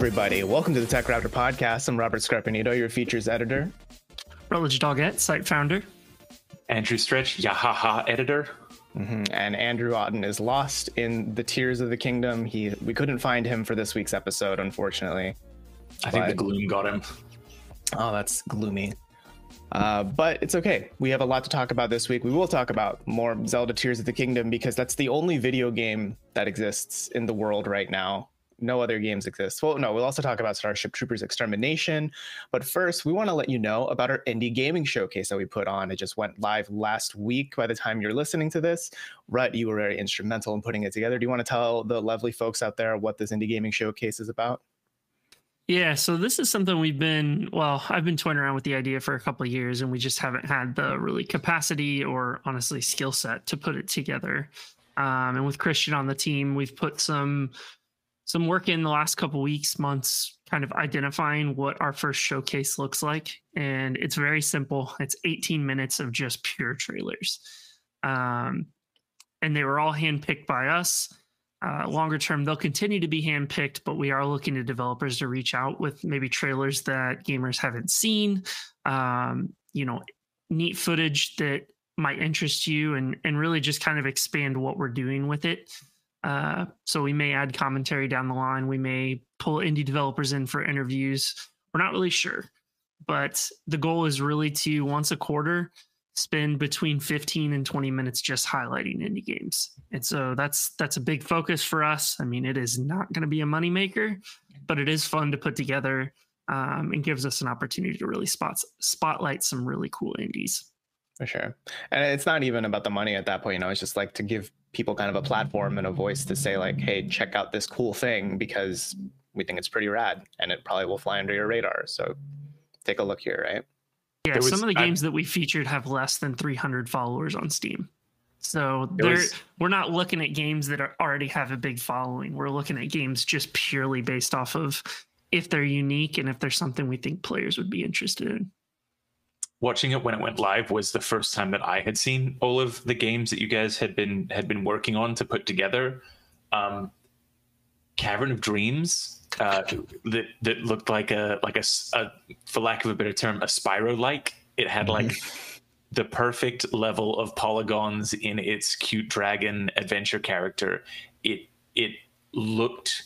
everybody. Welcome to the Tech Raptor podcast. I'm Robert Scarpanito, your features editor. Rutledge Doggett, site founder. Andrew Stretch, Yahaha editor. And Andrew Otten is lost in the Tears of the Kingdom. We couldn't find him for this week's episode, unfortunately. I think the gloom got him. Oh, that's gloomy. But it's okay. We have a lot to talk about this week. We will talk about more Zelda Tears of the Kingdom because that's the only video game that exists in the world right now. No other games exist. Well, no, we'll also talk about Starship Troopers Extermination. But first, we want to let you know about our indie gaming showcase that we put on. It just went live last week by the time you're listening to this. Rut, you were very instrumental in putting it together. Do you want to tell the lovely folks out there what this indie gaming showcase is about? Yeah, so this is something I've been toying around with the idea for a couple of years, and we just haven't had the really capacity or honestly skill set to put it together. And with Christian on the team, we've put some work in the last couple weeks, months, kind of identifying what our first showcase looks like. And it's very simple. It's 18 minutes of just pure trailers. And they were all handpicked by us. Longer term, they'll continue to be handpicked, but we are looking to developers to reach out with maybe trailers that gamers haven't seen, neat footage that might interest you and really just kind of expand what we're doing with it. So we may add commentary down the line. We may pull indie developers in for interviews. We're not really sure, but the goal is really to once a quarter spend between 15 and 20 minutes just highlighting indie games. And so that's a big focus for us. I mean, it is not going to be a moneymaker, but it is fun to put together and gives us an opportunity to really spotlight some really cool indies. For sure. And it's not even about the money at that point. It's just like to give people kind of a platform and a voice to say like, hey, check out this cool thing because we think it's pretty rad and it probably will fly under your radar. So take a look here, right? Yeah, some of the games that we featured have less than 300 followers on Steam. So we're not looking at games that already have a big following. We're looking at games just purely based off of if they're unique and if there's something we think players would be interested in. Watching it when it went live was the first time that I had seen all of the games that you guys had been working on to put together. Cavern of Dreams that looked like a for lack of a better term, a Spyro-like. It had like the perfect level of polygons in its cute dragon adventure character. It looked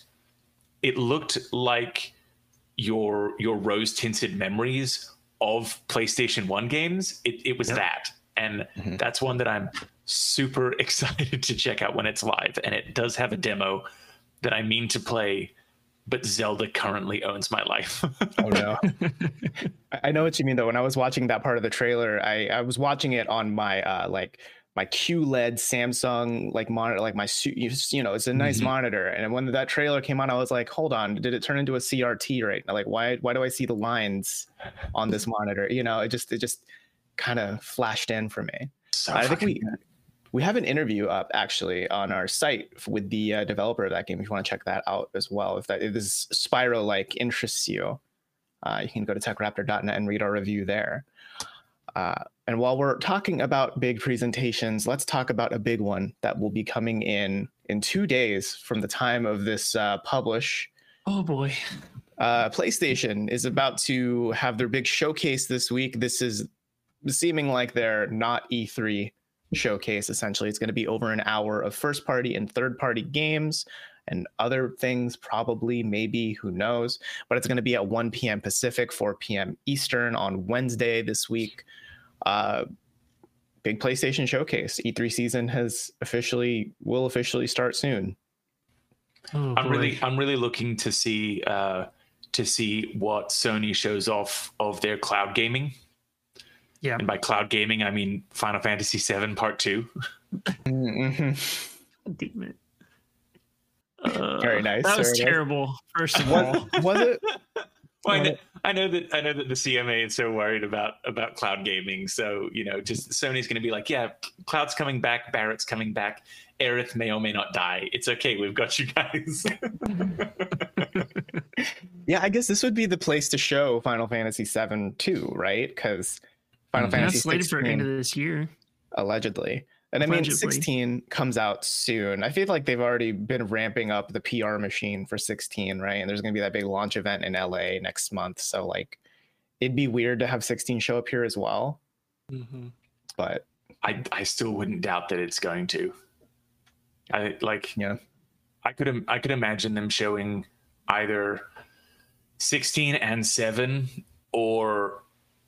like your rose tinted memories of PlayStation 1 games. It was that. And that's one that I'm super excited to check out when it's live. And it does have a demo that I mean to play, but Zelda currently owns my life. Oh no. I know what you mean though. When I was watching that part of the trailer, I was watching it on my my QLED Samsung monitor, like my it's a nice monitor. And when that trailer came on, I was like, hold on, did it turn into a CRT right now? Like why do I see the lines on this monitor? It just kind of flashed in for me. So I think we have an interview up actually on our site with the developer of that game. If you want to check that out as well, if this Spyro interests you, you can go to techraptor.net and read our review there. And while we're talking about big presentations, let's talk about a big one that will be coming in 2 days from the time of this publish. Oh boy. PlayStation is about to have their big showcase this week. This is seeming like their not E3 showcase. Essentially, it's going to be over an hour of first party and third party games and other things, probably, maybe, who knows. But it's going to be at 1 p.m. Pacific, 4 p.m. Eastern on Wednesday this week. Big PlayStation showcase. E3 season will officially start soon. Oh, I'm really looking to see what Sony shows off of their cloud gaming. Yeah. And by cloud gaming, I mean Final Fantasy VII Part 2. Damn it. Very nice. That was terrible. First of all, was it? Well, I know that the CMA is so worried about cloud gaming. So just Sony's going to be like, yeah, cloud's coming back, Barrett's coming back, Aerith may or may not die. It's okay, we've got you guys. Yeah, I guess this would be the place to show Final Fantasy VII too, right? Because Final Fantasy slated 16, for end of this year. allegedly. And I mean, Allegedly. 16 comes out soon. I feel like they've already been ramping up the PR machine for 16, right? And there's going to be that big launch event in LA next month. So like, it'd be weird to have 16 show up here as well. Mm-hmm. But I still wouldn't doubt that it's going to. Yeah. I could imagine them showing either 16 and 7 or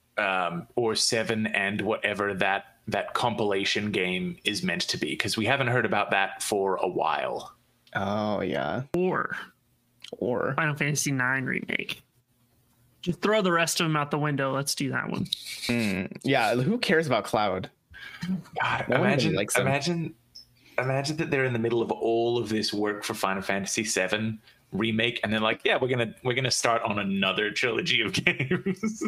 7 and whatever that compilation game is meant to be, because we haven't heard about that for a while. Oh yeah. Or Final Fantasy IX remake. Just throw the rest of them out the window. Let's do that one. Yeah, who cares about Cloud? God, No one really likes him. imagine that they're in the middle of all of this work for Final Fantasy VII remake, and then like, yeah, we're gonna start on another trilogy of games.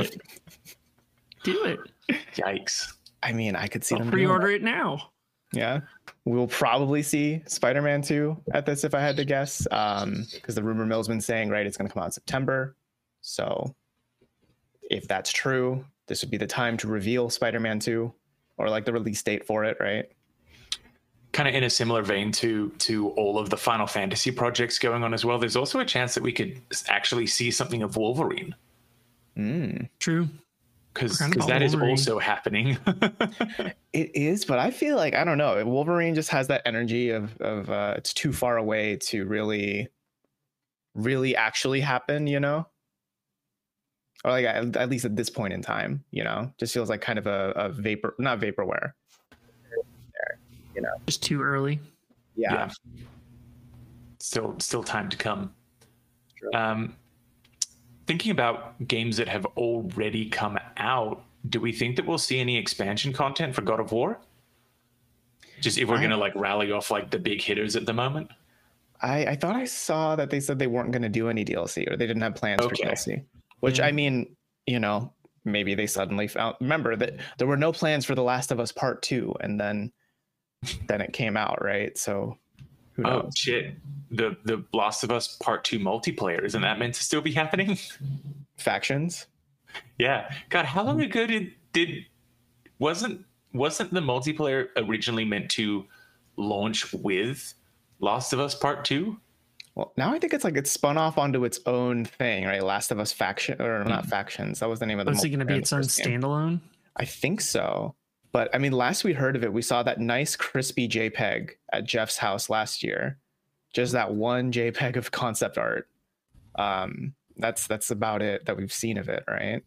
Do it. Yikes. I mean, I could see I'll them pre-order it now. Yeah, we'll probably see Spider-Man 2 at this if I had to guess, because the rumor mill's been saying, right, it's going to come out in September. So if that's true, this would be the time to reveal Spider-Man 2, or like the release date for it, right? Kind of in a similar vein to all of the Final Fantasy projects going on as well, there's also a chance that we could actually see something of Wolverine. True. Because that is also happening. It is, but I feel like, I don't know, Wolverine just has that energy of it's too far away to really actually happen, you know? Or like at least at this point in time, you know, just feels like kind of a vapor, not vaporware, you know, Just too early. yeah. Still time to come. Thinking about games that have already come out, do we think that we'll see any expansion content for God of War? Just if we're going to like rally off like the big hitters at the moment? I thought I saw that they said they weren't going to do any DLC, or they didn't have plans for DLC, which I mean, you know, maybe they suddenly found, remember that there were no plans for The Last of Us Part 2, and then it came out, right? So who knows? Oh shit. The Last of Us Part 2 multiplayer, isn't that meant to still be happening? Factions. Yeah. God, how long ago wasn't the multiplayer originally meant to launch with Last of Us Part 2? Well, now I think it's spun off onto its own thing, right? Last of Us Faction, or not Factions. That was the name of the. Was it going to be its own standalone? I think so. But I mean, last we heard of it, we saw that nice crispy JPEG at Jeff's house last year. Just that one JPEG of concept art. That's about it that we've seen of it, right?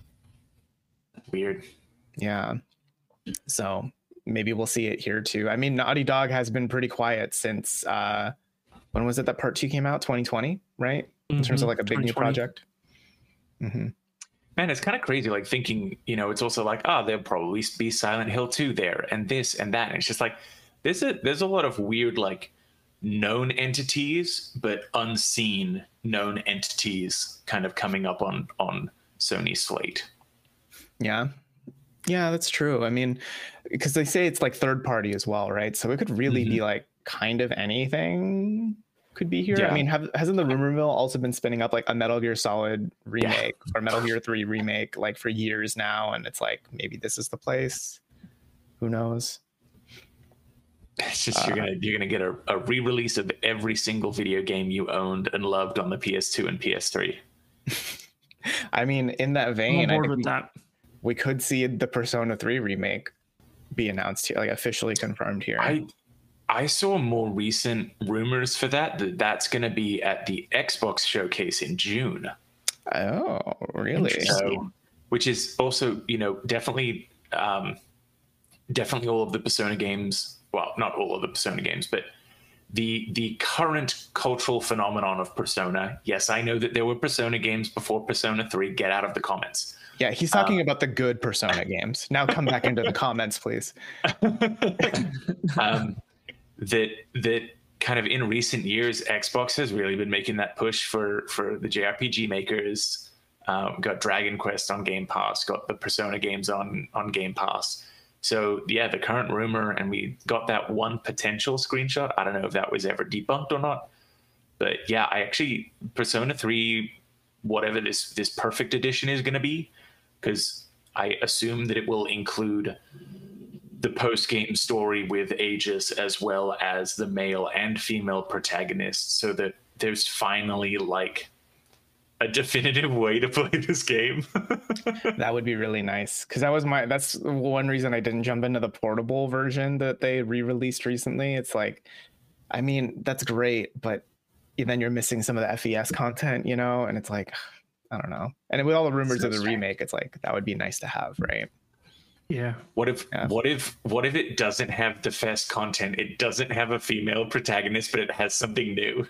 Weird. Yeah. So maybe we'll see it here too. I mean, Naughty Dog has been pretty quiet since when was it that Part 2 came out? 2020, right? In terms of like a big new project. Man, it's kind of crazy, like thinking, you know, it's also like, there'll probably be Silent Hill 2 there, and this and that. And it's just like there's a lot of weird like known entities but unseen known entities kind of coming up on Sony's slate. Yeah, that's true. I mean, because they say it's like third party as well, right? So it could really be like kind of anything could be here. I mean, hasn't the rumor mill also been spinning up like a Metal Gear Solid remake or Metal Gear 3 remake like for years now? And it's like, maybe this is the place. Who knows? It's just you're gonna get a re-release of every single video game you owned and loved on the PS2 and PS3. I mean, in that vein, I'm on board with that. We could see the Persona 3 remake be announced here, like officially confirmed here. I saw more recent rumors for that's going to be at the Xbox showcase in June. Oh, really? So, which is also, you know, definitely all of the Persona games. Well, not all of the Persona games, but the current cultural phenomenon of Persona. Yes, I know that there were Persona games before Persona 3. Get out of the comments. Yeah, he's talking about the good Persona games. Now come back into the comments, please. That kind of in recent years, Xbox has really been making that push for the JRPG makers. Got Dragon Quest on Game Pass, got the Persona games on Game Pass. So yeah, the current rumor, and we got that one potential screenshot. I don't know if that was ever debunked or not, but yeah, Persona 3, whatever this perfect edition is going to be, because I assume that it will include the post-game story with Aegis, as well as the male and female protagonists, so that there's finally like a definitive way to play this game. That would be really nice, because that's one reason I didn't jump into the portable version that they re-released recently. It's like, I mean, that's great, but then you're missing some of the FES content, and it's like, I don't know. And with all the rumors of the remake, it's like that would be nice to have, right? Yeah. What if it doesn't have the FES content? It doesn't have a female protagonist, but it has something new.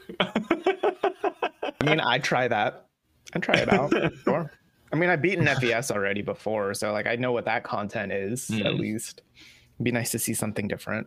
I mean, I'd try that. I'd try it out. Sure. I mean, I've beaten FES already before, so like I know what that content is, at least. It'd be nice to see something different.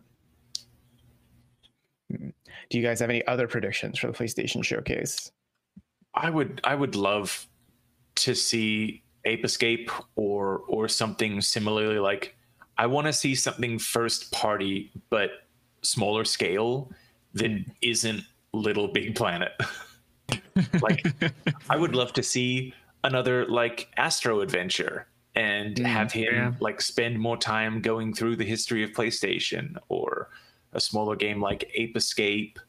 Do you guys have any other predictions for the PlayStation Showcase? I would love to see Ape Escape or something similarly. Like, I want to see something first party but smaller scale that isn't Little Big Planet. Like, I would love to see another like Astro Adventure and have him like spend more time going through the history of PlayStation, or a smaller game like Ape Escape.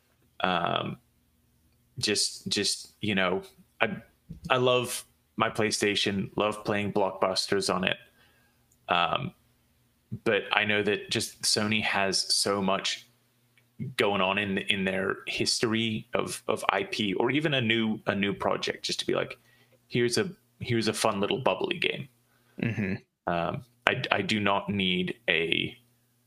Just I love my PlayStation, love playing blockbusters on it. But I know that just Sony has so much going on in their history of IP, or even a new project, just to be like, here's a fun little bubbly game. I do not need a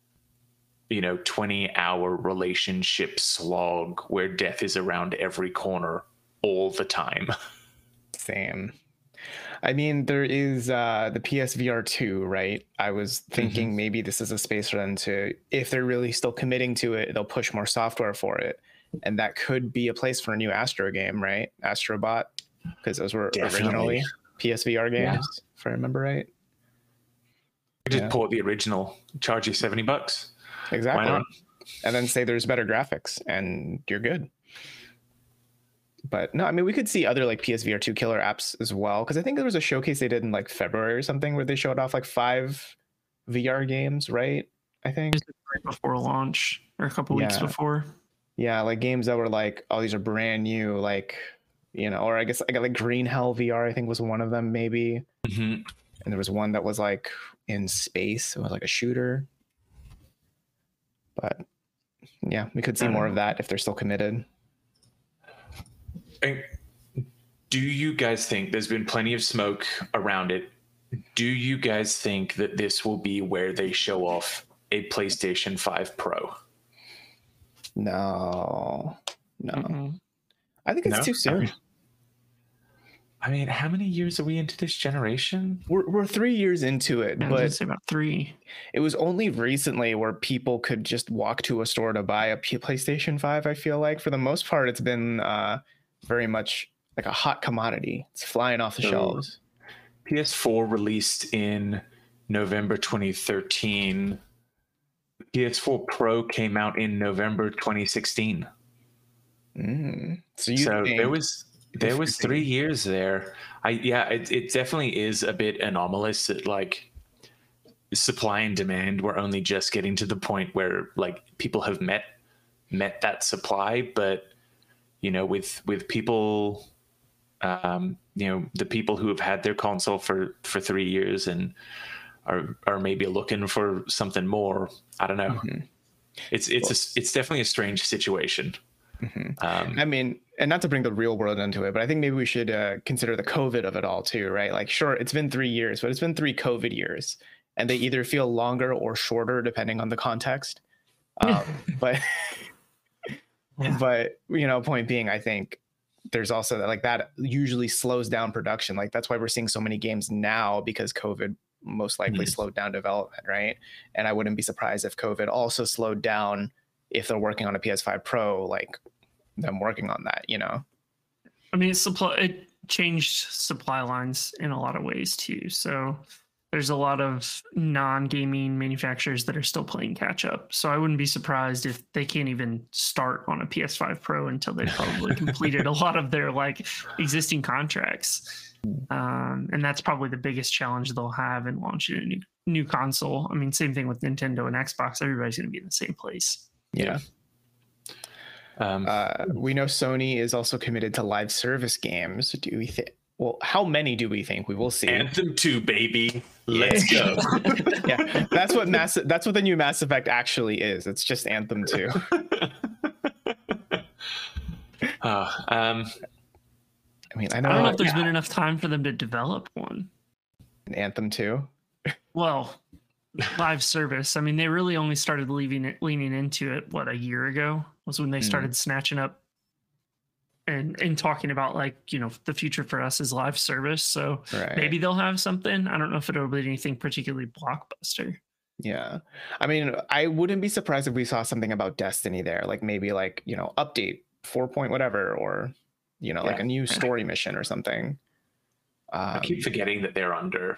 20-hour relationship slog where death is around every corner all the time. Same. I mean, there is the PSVR 2, right? I was thinking maybe this is a space for them to, if they're really still committing to it, they'll push more software for it. And that could be a place for a new Astro game, right? Astrobot, because those were originally PSVR games, if I remember right. Just port the original, charge you $70. Exactly. And then say there's better graphics and you're good. But no, I mean, we could see other like PSVR 2 killer apps as well, because I think there was a showcase they did in like February or something where they showed off like 5 VR games, right? I think right before launch, or a couple weeks before. Yeah, like games that were like, oh, these are brand new, like, or I guess I got like Green Hell VR, I think was one of them, maybe. And there was one that was like in space. It was like a shooter. But yeah, we could see more of that if they're still committed. Do you guys think, there's been plenty of smoke around it, do you guys think that this will be where they show off a PlayStation 5 Pro? No. I think it's too soon. I mean, how many years are we into this generation? We're 3 years into it, but I'd say about 3. It was only recently where people could just walk to a store to buy a PlayStation 5. I feel like for the most part, it's been very much like a hot commodity. It's flying off the shelves. PS4 released in November 2013. PS4 Pro came out in November 2016. So there was 3 years there. It definitely is a bit anomalous that like supply and demand, we're only just getting to the point where like people have met that supply. But with people, the people who have had their console for 3 years and are maybe looking for something more, I don't know. It's definitely a strange situation. I mean, and not to bring the real world into it, but I think maybe we should consider the COVID of it all too, right? Like, sure, it's been 3 years, but it's been 3 COVID years, and they either feel longer or shorter depending on the context. But point being, I think there's also that usually slows down production. Like, that's why we're seeing so many games now, because COVID most likely slowed down development, right? And I wouldn't be surprised if COVID also slowed down if they're working on a PS5 Pro, like them working on that, I mean, it changed supply lines in a lot of ways too. So there's a lot of non-gaming manufacturers that are still playing catch up. So I wouldn't be surprised if they can't even start on a PS5 Pro until they've probably completed a lot of their like existing contracts. And that's probably the biggest challenge they'll have in launching a new console. I mean, same thing with Nintendo and Xbox. Everybody's going to be in the same place. Yeah. We know Sony is also committed to live service games. Do we think? Well, how many do we think we will see? Anthem 2, baby. Let's go. Yeah, that's what the new Mass Effect actually is. It's just Anthem 2. I mean, I don't know if there's been enough time for them to develop one. An Anthem 2? Well, live service. I mean, they really only started leaning into it, a year ago was when they started snatching up and talking about like, the future for us is live service. So maybe they'll have something. I don't know if it'll be anything particularly blockbuster. Yeah. I mean, I wouldn't be surprised if we saw something about Destiny there, like maybe like, update 4 point whatever, or, like a new story mission or something. I keep forgetting that they're under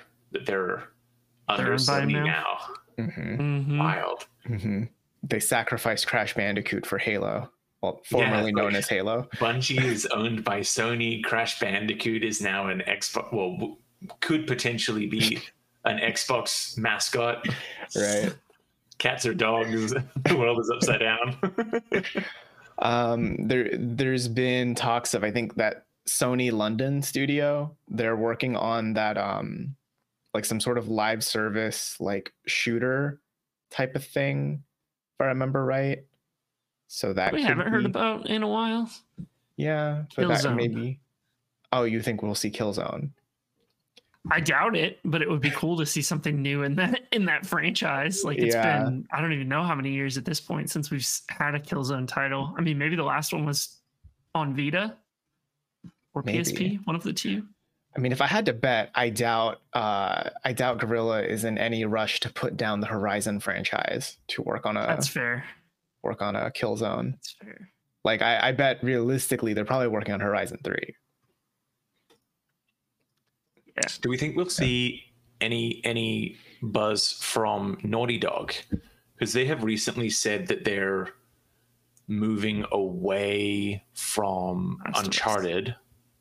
Sony now. Wild. They sacrificed Crash Bandicoot for Halo. Well, formerly known as Halo. Bungie is owned by Sony. Crash Bandicoot is now an Xbox. Well, could potentially be an Xbox mascot. Right. Cats or dogs. The world is upside down. There's been talks of, I think, that Sony London studio. They're working on that, like some sort of live service, like shooter type of thing, if I remember right. So that we haven't heard about in a while. Yeah, but that maybe. Oh, you think we'll see Killzone? I doubt it, but it would be cool to see something new in that franchise. Like it's been, I don't even know how many years at this point since we've had a Killzone title. I mean, maybe the last one was on Vita or PSP, one of the two. I mean, if I had to bet, I doubt Guerrilla is in any rush to put down the Horizon franchise to work on a. That's fair. Work on a Killzone. That's fair. Like I bet realistically they're probably working on Horizon 3. Yeah. Do we think we'll see any buzz from Naughty Dog? Because they have recently said that they're moving away from Uncharted.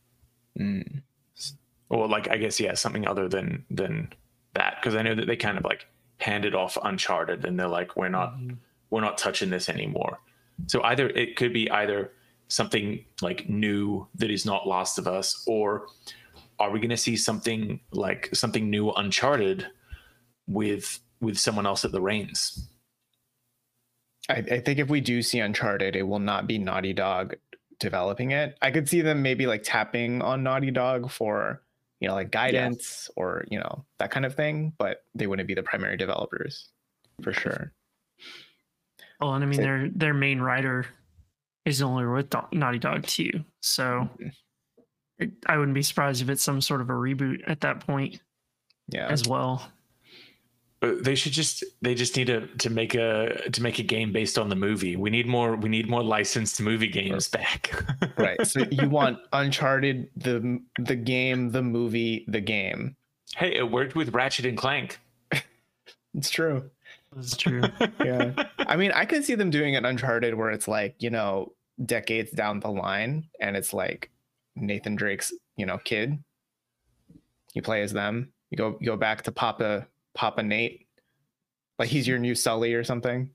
Or like, I guess, something other than that. Because I know that they kind of like handed off Uncharted and they're like, we're not touching this anymore. So it could be either something like new that is not Last of Us, or are we going to see something new Uncharted with someone else at the reins? I think if we do see Uncharted, it will not be Naughty Dog developing it. I could see them maybe like tapping on Naughty Dog for, like guidance or, that kind of thing, but they wouldn't be the primary developers for sure. Well, and I mean, their main writer is only with Naughty Dog too. So I wouldn't be surprised if it's some sort of a reboot at that point as well. But they just need to make a game based on the movie. We need more licensed movie games back. Right. So you want Uncharted, the game, the movie, the game. Hey, it worked with Ratchet and Clank. It's true. It's true. Yeah. I mean, I could see them doing an Uncharted where it's like, decades down the line and it's like Nathan Drake's, kid. You play as them. You go back to Papa Nate. Like he's your new Sully or something.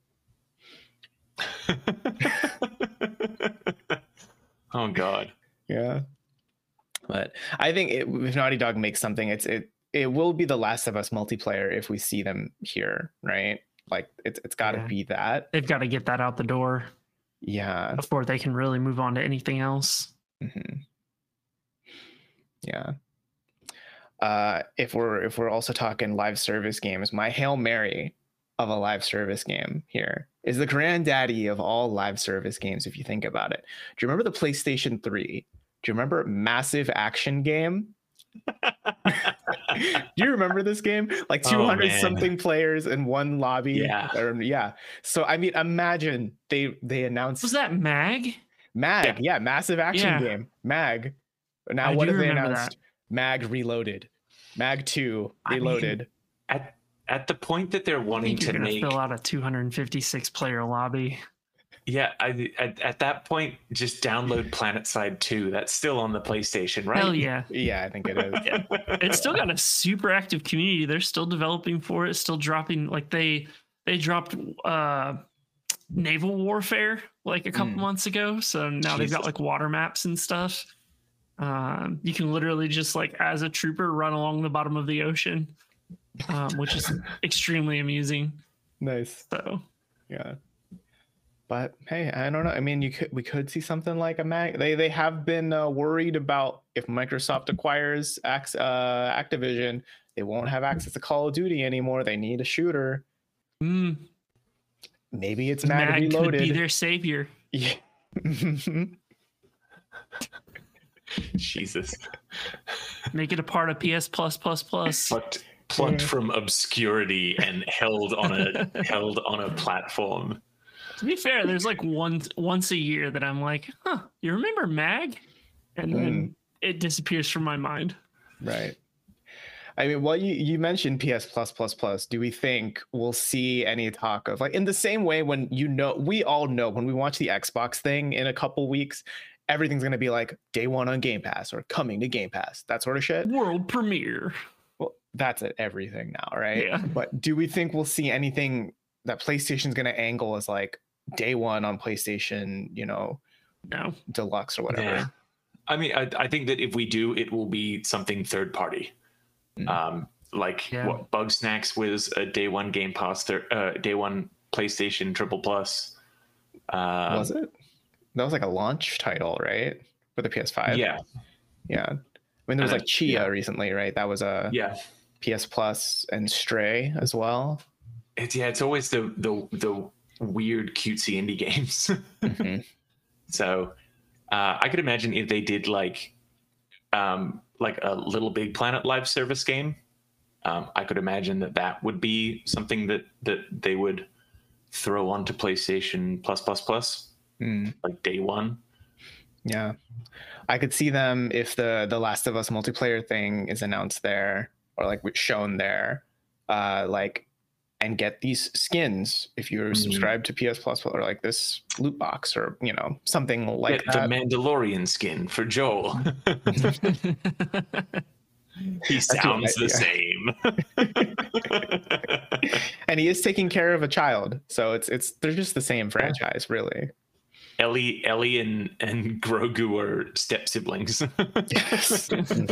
Oh God. Yeah. But I think if Naughty Dog makes something, it will be the Last of Us multiplayer if we see them here, right? Like it's got to be that. They've got to get that out the door. Yeah. Before they can really move on to anything else. Mm-hmm. Yeah. If we're also talking live service games, my Hail Mary of a live service game here is the granddaddy of all live service games. If you think about it, do you remember the PlayStation 3? Do you remember Massive Action Game? Do you remember this game? Like 200 something players in one lobby. Yeah. So I mean, imagine they announced. Was that MAG? MAG, yeah, Massive Action Game. MAG. Now what have they announced? Mag Reloaded. Mag 2 Reloaded. at the point that they're I wanting think you're to gonna make, fill out a 256 player lobby. yeah, at that point, just download PlanetSide 2. That's still on the PlayStation, right? Hell yeah. Yeah, I think it is. Yeah. It's still got a super active community. They're still developing for it, still dropping, like they dropped naval warfare like a couple months ago. So now they've got Jesus. like water maps and stuff. You can literally just like as a trooper run along the bottom of the ocean, which is extremely amusing. Nice. So Yeah. But hey, I don't know. I mean, we could see something like a Mag. They have been worried about if Microsoft acquires Activision, they won't have access to Call of Duty anymore. They need a shooter. Maybe it's Mag Reloaded. Could be their savior. Yeah. Jesus. Make it a part of PS Plus. Plucked from obscurity and held on a platform. To be fair, there's like once a year that I'm like, you remember Mag? And then it disappears from my mind. Right. I mean, well, you mentioned PS Plus. Do we think we'll see any talk of, like, in the same way when we all know when we watch the Xbox thing in a couple weeks, everything's going to be like day one on Game Pass or coming to Game Pass, that sort of shit. World premiere. Well, that's it, everything now, right? Yeah. But do we think we'll see anything that PlayStation's going to angle as like day one on PlayStation, No. Deluxe or whatever? Yeah. I mean, I think that if we do, it will be something third party. What Bugsnax was a day one Game Pass, day one PlayStation Triple Plus. Was it? That was like a launch title, right? For the PS5. Yeah. I mean, there was like Chia recently, right? That was a PS Plus, and Stray as well. It's always the weird cutesy indie games. So I could imagine if they did like a Little Big Planet live service game, I could imagine that would be something that they would throw onto PlayStation Plus like day one. Yeah, I could see them if the Last of Us multiplayer thing is announced there or like shown there, and get these skins if you're subscribed to PS Plus or like this loot box or something like the Mandalorian skin for Joel. He sounds the same. And he is taking care of a child, so they're just the same franchise, really. Ellie and Grogu are step siblings. Yes.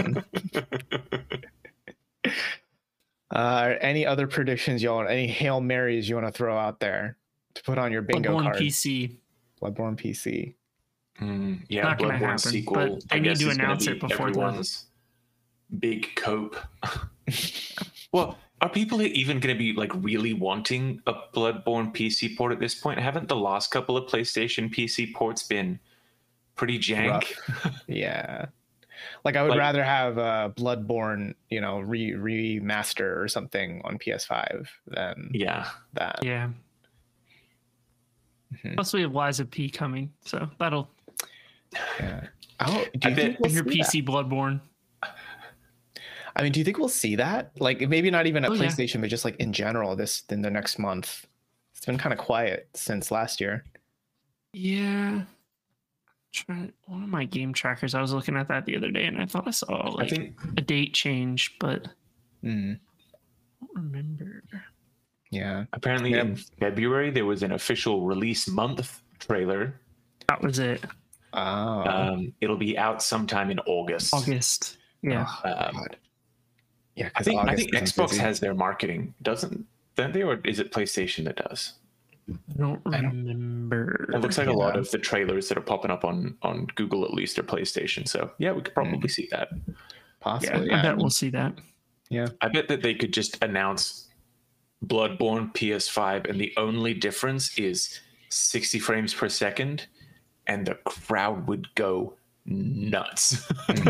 Any other predictions, y'all? Any Hail Marys you want to throw out there to put on your bingo card? Bloodborne PC. Yeah, not gonna Bloodborne happen, sequel. but they need to announce it before everyone's big cope. Well, are people even going to be like really wanting a Bloodborne PC port at this point? Haven't the last couple of PlayStation PC ports been pretty jank? Yeah. Like I would rather have Bloodborne, remaster or something on PS5 than that. Yeah. Plus we have Liza P coming, so that'll. Yeah. Oh, do you think your PC Bloodborne? I mean, do you think we'll see that? Like maybe not even at PlayStation, but just like in general, in the next month. It's been kind of quiet since last year. Yeah. One of my game trackers, I was looking at that the other day and I thought I saw a date change, but I don't remember. Yeah. Apparently in February there was an official release month trailer. That was it. Oh. It'll be out sometime in August. Yeah. God. Yeah, I think Xbox has their marketing, don't they, or is it PlayStation that does? I don't remember. It looks like a lot of the trailers that are popping up on Google at least are PlayStation. So yeah, we could probably see that. Possibly. I bet we'll see that. Yeah. I bet that they could just announce Bloodborne PS5 and the only difference is 60 frames per second and the crowd would go nuts.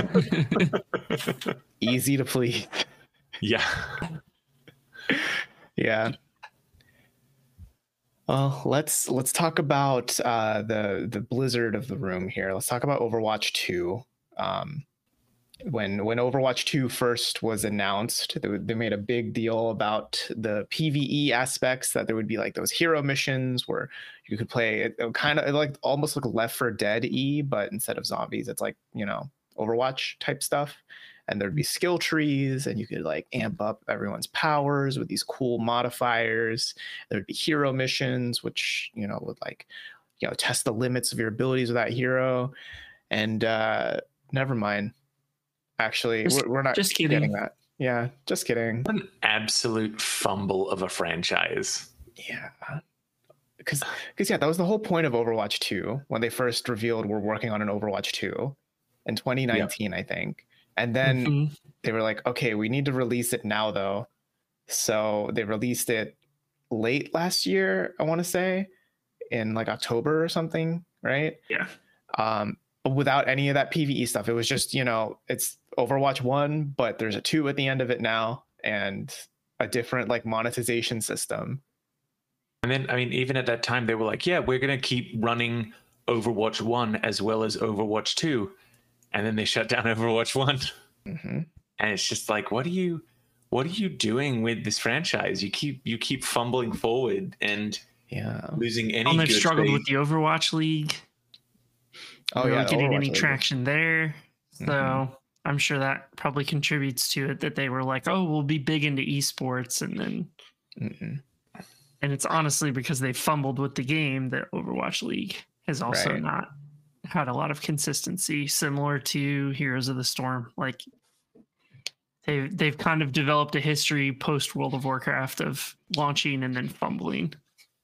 Easy to please. Yeah. Yeah. Well, let's talk about the Blizzard of the room here. Let's talk about Overwatch 2. when Overwatch 2 first was announced, they made a big deal about the PvE aspects, that there would be like those hero missions where you could play it kind of like almost like Left 4 Dead but instead of zombies, it's like, Overwatch type stuff. And there'd be skill trees, and you could like amp up everyone's powers with these cool modifiers. There'd be hero missions, which, would like, test the limits of your abilities with that hero. And never mind. Actually, we're not just getting kidding. that. Yeah, just kidding. An absolute fumble of a franchise. Yeah. Because yeah, that was the whole point of Overwatch 2 when they first revealed we're working on an Overwatch 2 in 2019, I think. And then they were like, okay, we need to release it now though. So they released it late last year, I want to say, in like October or something, right? Yeah. But without any of that PvE stuff. It was just, it's Overwatch 1, but there's a 2 at the end of it now, and a different like monetization system. And then, I mean, even at that time, they were like, yeah, we're going to keep running Overwatch 1 as well as Overwatch 2. And then they shut down Overwatch 1. Mm-hmm. And it's just like, what are you doing with this franchise? You keep fumbling forward and losing any And they've good struggled faith. with the Overwatch League. Not getting any traction there. So I'm sure that probably contributes to it, that they were like, oh, we'll be big into esports. And then, and it's honestly because they fumbled with the game that Overwatch League has also not had a lot of consistency, similar to Heroes of the Storm. Like they've kind of developed a history post World of Warcraft of launching and then fumbling.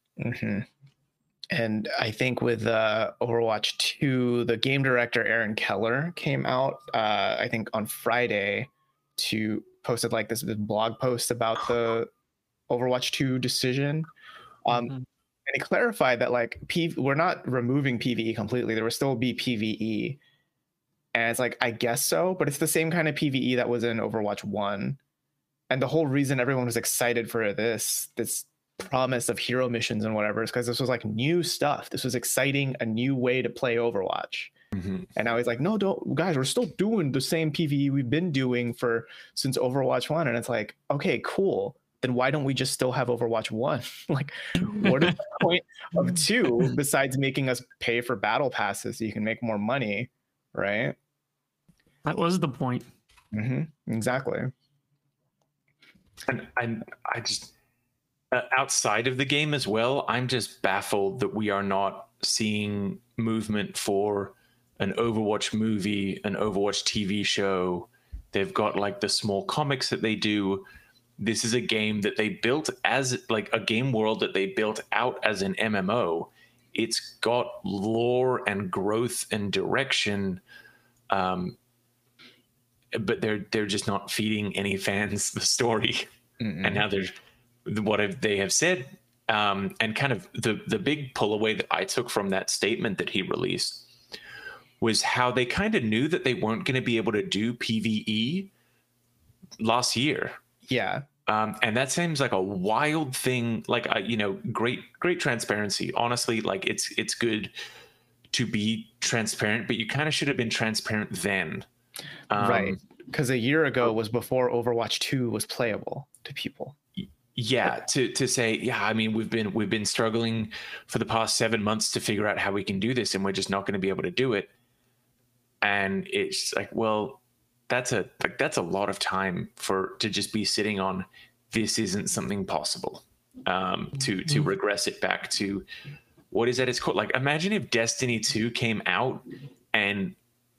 And I think with Overwatch 2, the game director Aaron Keller came out, I think on Friday, to posted like this blog post about the Overwatch 2 decision. And he clarified that like we're not removing PvE completely. There will still be PvE. And it's like, I guess so, but it's the same kind of PvE that was in Overwatch 1. And the whole reason everyone was excited for this promise of hero missions and whatever is because this was like new stuff. This was exciting, a new way to play Overwatch. And now he's like, no, don't, guys, we're still doing the same PvE we've been doing since Overwatch 1. And it's like, okay, cool. Then why don't we just still have Overwatch 1? Like, what is the point of 2 besides making us pay for battle passes so you can make more money, right? That was the point. Exactly. And I just, outside of the game as well, I'm just baffled that we are not seeing movement for an Overwatch movie, an Overwatch TV show. They've got like the small comics that they do. This is a game that they built as like a game world that they built out as an MMO. It's got lore and growth and direction, but they're just not feeding any fans the story. And now there's they have said, and kind of the big pull away that I took from that statement that he released was how they kind of knew that they weren't going to be able to do PvE last year. Yeah. And that seems like a wild thing. Like, great transparency. Honestly, like it's good to be transparent, but you kind of should have been transparent then. Right. Because a year ago was before Overwatch 2 was playable to people. Yeah, to say, yeah, I mean, we've been struggling for the past 7 months to figure out how we can do this, and we're just not going to be able to do it. And it's like, well, that's a lot of time to just be sitting on. This isn't something possible. To regress it back to what is at its core. Like, imagine if Destiny 2 came out and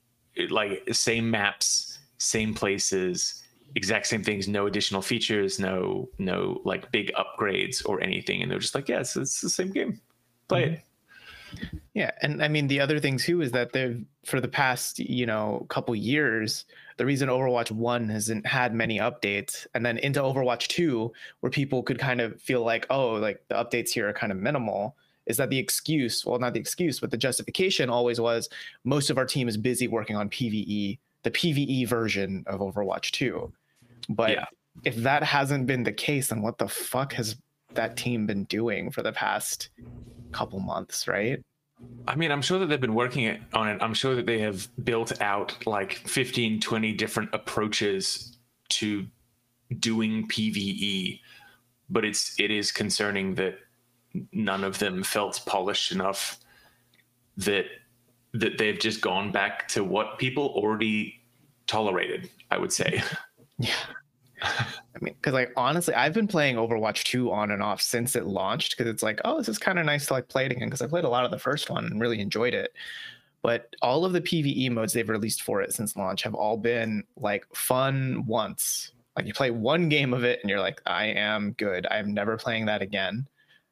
same maps, same places, exact same things, no additional features, no like big upgrades or anything, and they're just like, yeah, it's the same game, play it. Yeah, and I mean the other thing too is that they've, for the past couple years, the reason Overwatch 1 hasn't had many updates, and then into Overwatch 2, where people could kind of feel like, oh, like the updates here are kind of minimal, is that the excuse, well, not the excuse, but the justification always was most of our team is busy working on PvE, the PvE version of Overwatch 2. But if that hasn't been the case, then what the fuck has that team been doing for the past couple months, right? I mean, I'm sure that they've been working on it. I'm sure that they have built out like 15, 20 different approaches to doing PvE, but it is concerning that none of them felt polished enough that they've just gone back to what people already tolerated, I would say. Yeah. I mean, because like honestly, I've been playing Overwatch 2 on and off since it launched, because it's like, oh, this is kind of nice to like play it again, because I played a lot of the first one and really enjoyed it. But all of the PvE modes they've released for it since launch have all been like fun once. Like you play one game of it and you're like, I am good. I'm never playing that again.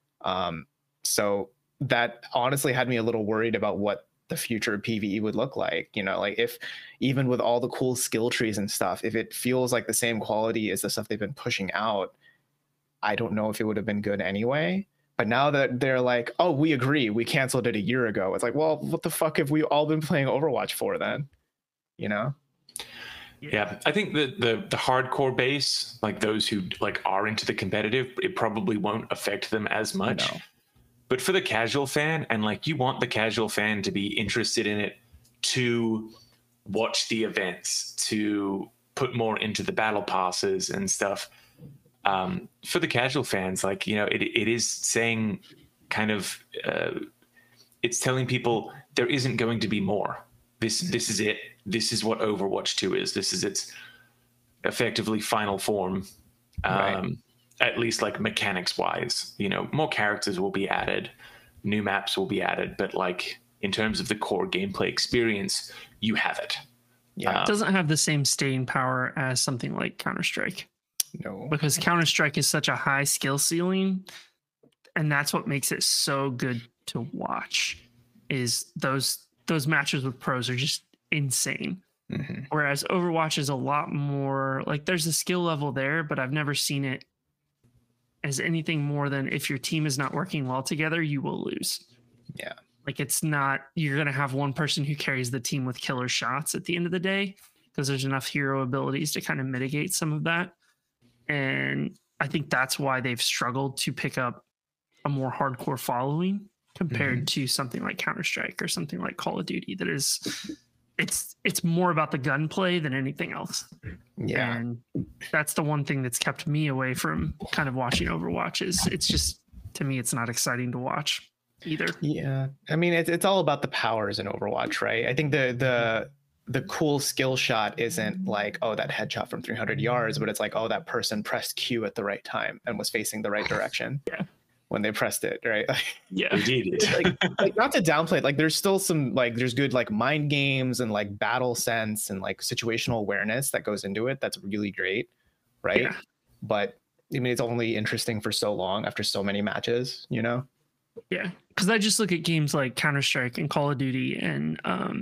So that honestly had me a little worried about what the future of PvE would look like. You know, like if even with all the cool skill trees and stuff, if it feels like the same quality as the stuff they've been pushing out, I don't know if it would have been good anyway. But now that they're like, oh, we agree, we canceled it a year ago. It's like, well, what the fuck have we all been playing Overwatch for then? You know? Yeah, I think the hardcore base, like those who like are into the competitive, it probably won't affect them as much. No. But for the casual fan, and like you want the casual fan to be interested in it, to watch the events, to put more into the battle passes and stuff. For the casual fans, like, you know, it is saying kind of, it's telling people there isn't going to be more. This is it. This is what Overwatch 2 is. This is its effectively final form. Right. At least like mechanics wise, you know, more characters will be added, new maps will be added, but like in terms of the core gameplay experience, you have it. Yeah. It doesn't have the same staying power as something like Counter-Strike, No. because Counter-Strike is such a high skill ceiling, and that's what makes it so good to watch, is those matches with pros are just insane. Mm-hmm. Whereas Overwatch is a lot more like there's a skill level there, but I've never seen it as anything more than if your team is not working well together, you will lose. Yeah. Like it's not, you're going to have one person who carries the team with killer shots at the end of the day, because there's enough hero abilities to kind of mitigate some of that. And I think that's why they've struggled to pick up a more hardcore following compared to something like Counter-Strike or something like Call of Duty that is, it's more about the gunplay than anything else. Yeah. And that's the one thing that's kept me away from kind of watching Overwatch, is it's just, to me, it's not exciting to watch either. Yeah. I mean, it's all about the powers in Overwatch, right? I think the cool skill shot isn't like, oh, that headshot from 300 yards, but it's like, oh, that person pressed Q at the right time and was facing the right direction. Yeah. When they pressed it, right? Yeah. They did it. like not to downplay it, like there's still some like there's good like mind games and like battle sense and like situational awareness that goes into it. That's really great, right? Yeah. But I mean, it's only interesting for so long after so many matches, you know? Yeah. Because I just look at games like Counter-Strike and Call of Duty and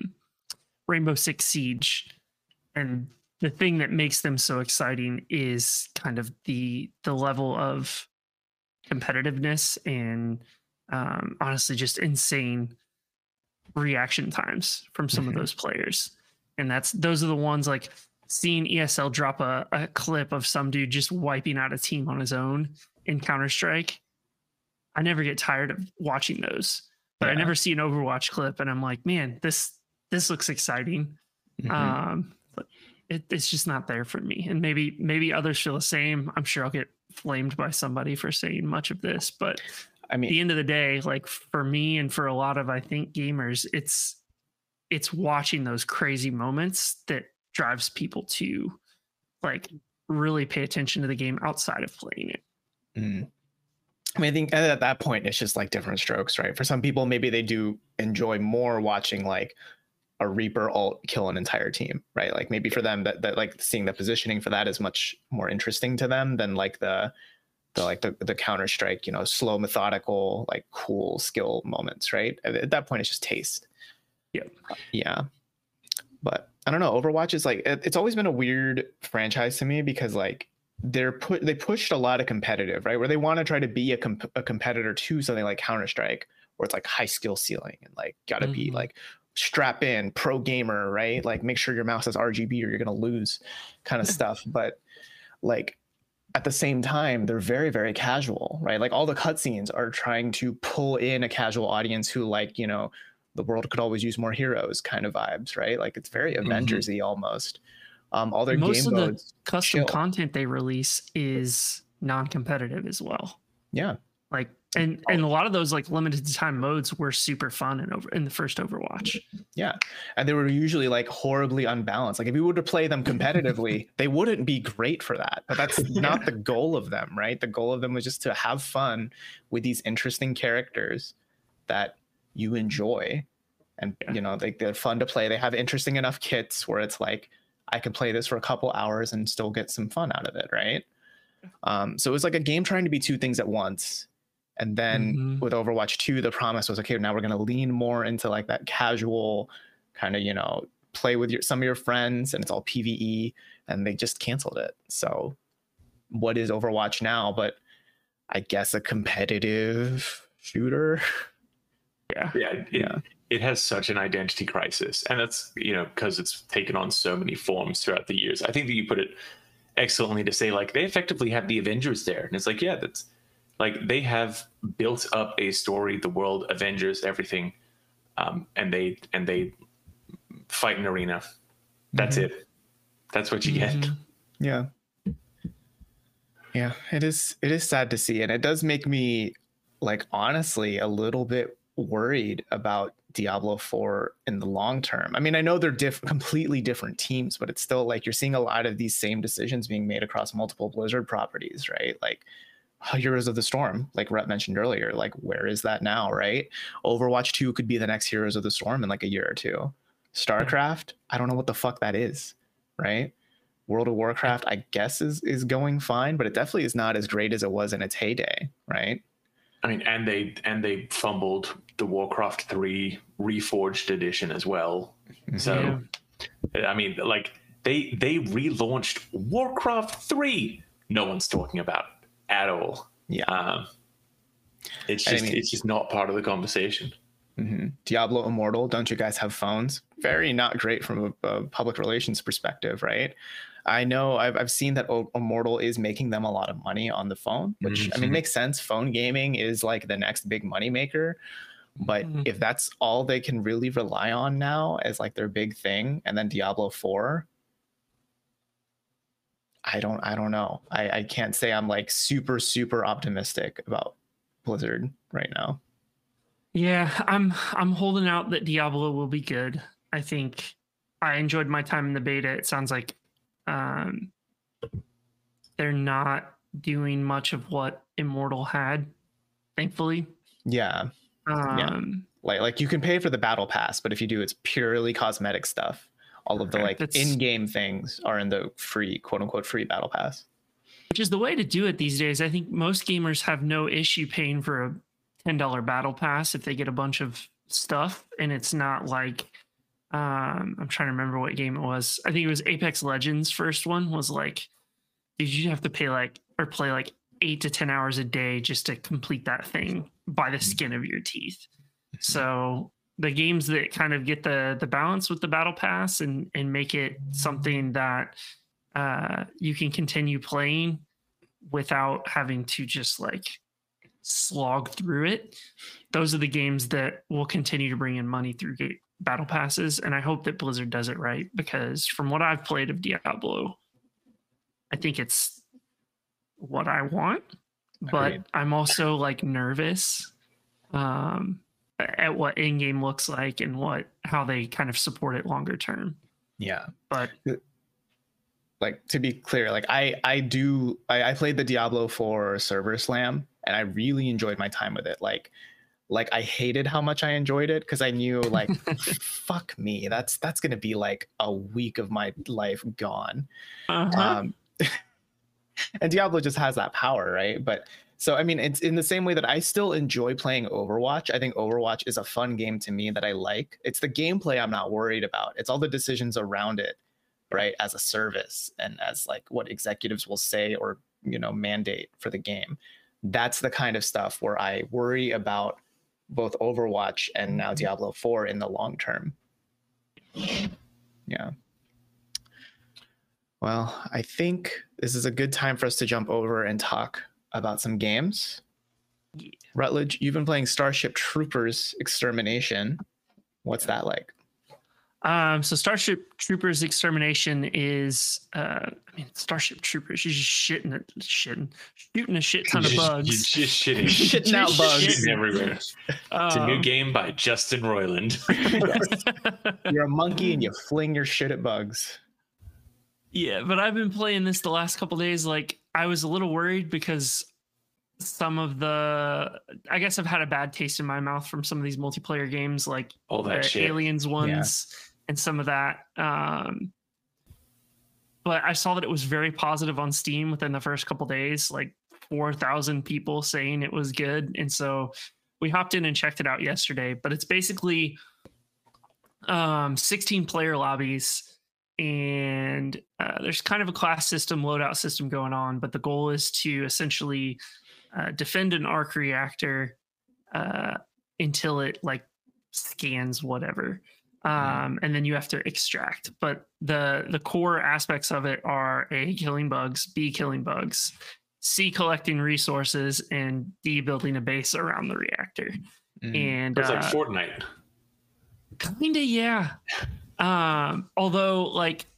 Rainbow Six Siege, and the thing that makes them so exciting is kind of the level of competitiveness and honestly just insane reaction times from some of those players. And those are the ones, like seeing ESL drop a clip of some dude just wiping out a team on his own in Counter-Strike. I never get tired of watching those, but I never see an Overwatch clip and I'm like, man, this looks exciting. But it's just not there for me. And maybe others feel the same. I'm sure I'll get flamed by somebody for saying much of this, but I mean, at the end of the day, like for me and for a lot of, I think, gamers, it's watching those crazy moments that drives people to like really pay attention to the game outside of playing it. I mean, I think at that point it's just like different strokes, right? For some people, maybe they do enjoy more watching like a Reaper ult kill an entire team, right? Like maybe for them that like seeing the positioning for that is much more interesting to them than like the Counter-Strike, you know, slow, methodical, like cool skill moments, right? At that point, it's just taste. Yeah. But I don't know. Overwatch is like, it's always been a weird franchise to me because like they pushed a lot of competitive, right? Where they want to try to be a competitor to something like Counter-Strike, where it's like high skill ceiling and like gotta be like strap in, pro gamer, right? Like make sure your mouse has RGB or you're gonna lose kind of stuff. But like at the same time, they're very, very casual, right? Like all the cutscenes are trying to pull in a casual audience who like, you know, the world could always use more heroes kind of vibes, right? Like it's very Avengers-y almost. All their Most game of the modes custom chill. content they release is non-competitive as well. Yeah. Like and a lot of those like limited time modes were super fun in the first Overwatch. Yeah. And they were usually like horribly unbalanced. Like if you were to play them competitively, they wouldn't be great for that. But that's not the goal of them, right? The goal of them was just to have fun with these interesting characters that you enjoy. And you know, like they're fun to play. They have interesting enough kits where it's like I could play this for a couple hours and still get some fun out of it, right? So it was like a game trying to be two things at once. And then with Overwatch 2, the promise was, okay, now we're going to lean more into like that casual kind of, you know, play with some of your friends, and it's all PvE, and they just canceled it. So what is Overwatch now? But I guess a competitive shooter. It has such an identity crisis, and that's, you know, because it's taken on so many forms throughout the years. I think that you put it excellently to say like they effectively have the Avengers there, and it's like, yeah, that's like they have built up a story, the world, Avengers, everything, and they fight an arena. That's it. That's what you get. Yeah. It is sad to see, and it does make me like honestly a little bit worried about Diablo 4 in the long term. I mean, I know they're completely different teams, but it's still like you're seeing a lot of these same decisions being made across multiple Blizzard properties, right? Like Heroes of the Storm, like Rhett mentioned earlier, like where is that now, right? Overwatch 2 could be the next Heroes of the Storm in like a year or two. StarCraft, I don't know what the fuck that is, right? World of Warcraft, I guess is going fine, but it definitely is not as great as it was in its heyday, right? I mean, and they fumbled the Warcraft 3 Reforged edition as well. So, I mean, like they relaunched Warcraft 3. No one's talking about it at all. It's just not part of the conversation. Diablo Immortal, don't you guys have phones? Very not great from a public relations perspective, right? I know I've seen that Immortal is making them a lot of money on the phone, which I mean makes sense. Phone gaming is like the next big money maker. But if that's all they can really rely on now as like their big thing, and then Diablo 4, I don't know. I can't say I'm like super optimistic about Blizzard right now. Yeah, I'm holding out that Diablo will be good. I think I enjoyed my time in the beta. It sounds like they're not doing much of what Immortal had, thankfully. Yeah. Like you can pay for the battle pass, but if you do, it's purely cosmetic stuff. All of the like in-game things are in the free, quote unquote, free battle pass. Which is the way to do it these days. I think most gamers have no issue paying for a $10 battle pass if they get a bunch of stuff, and it's not like I'm trying to remember what game it was. I think it was Apex Legends. First one was like, did you have to pay like or play like 8 to 10 hours a day just to complete that thing by the skin of your teeth? So the games that kind of get the balance with the battle pass and make it something that you can continue playing without having to just like slog through it. Those are the games that will continue to bring in money through battle passes. And I hope that Blizzard does it right, because from what I've played of Diablo, I think it's what I want, but I'm also like nervous at what in-game looks like and how they kind of support it longer term. Yeah. But like, to be clear, like I played the Diablo 4 server slam and I really enjoyed my time with it. Like I hated how much I enjoyed it, because I knew like fuck me, that's gonna be like a week of my life gone. And Diablo just has that power, right? But so I mean, it's in the same way that I still enjoy playing Overwatch. I think Overwatch is a fun game to me that I like. It's the gameplay I'm not worried about. It's all the decisions around it, right, as a service and as like what executives will say or, you know, mandate for the game. That's the kind of stuff where I worry about both Overwatch and now Diablo 4 in the long term. Yeah. Well, I think this is a good time for us to jump over and talk about some games. Yeah. Rutledge, you've been playing Starship Troopers Extermination. What's that like? So Starship Troopers Extermination is, Starship Troopers. You're just shooting a shit ton of bugs. You're just shitting. Shitting out bugs. Shitting everywhere. It's a new game by Justin Roiland. You're a monkey and you fling your shit at bugs. Yeah, but I've been playing this the last couple days. Like, I was a little worried because I guess I've had a bad taste in my mouth from some of these multiplayer games, like all that the shit. Aliens ones and some of that. But I saw that it was very positive on Steam within the first couple days, like 4,000 people saying it was good. And so we hopped in and checked it out yesterday, but it's basically 16 player lobbies, and there's kind of a class system, loadout system going on, but the goal is to essentially defend an arc reactor until it like scans whatever. And then you have to extract. But the core aspects of it are A, killing bugs, B, killing bugs, C, collecting resources, and D, building a base around the reactor. And it's like Fortnite. Kinda, yeah. Although like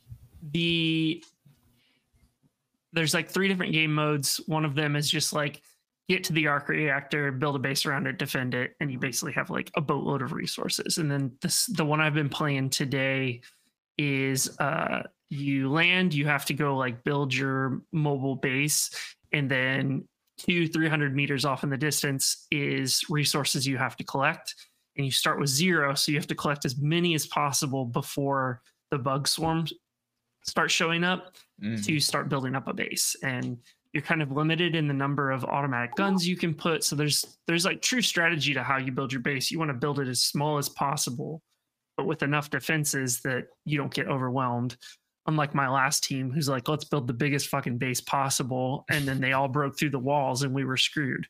there's like 3 different game modes. One of them is just like get to the arc reactor, build a base around it, defend it, and you basically have like a boatload of resources. And then the one I've been playing today is you land, you have to go like build your mobile base, and then 200-300 meters off in the distance is resources you have to collect. And you start with 0, so you have to collect as many as possible before the bug swarms start showing up to start building up a base. And you're kind of limited in the number of automatic guns you can put. So there's like true strategy to how you build your base. You want to build it as small as possible, but with enough defenses that you don't get overwhelmed. Unlike my last team, who's like, let's build the biggest fucking base possible. And then they all broke through the walls and we were screwed.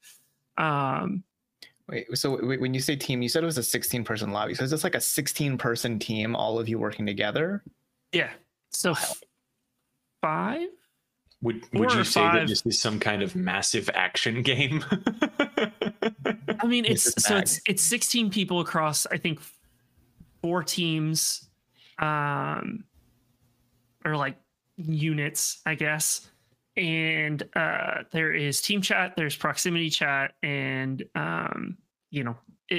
Wait, so when you say team, you said it was a 16-person lobby. So is this like a 16-person team, all of you working together? Yeah. So 5? Would you say that this is some kind of massive action game? I mean, it's 16 people across, I think, 4 teams, or like units, I guess. And there is team chat, there's proximity chat, and you've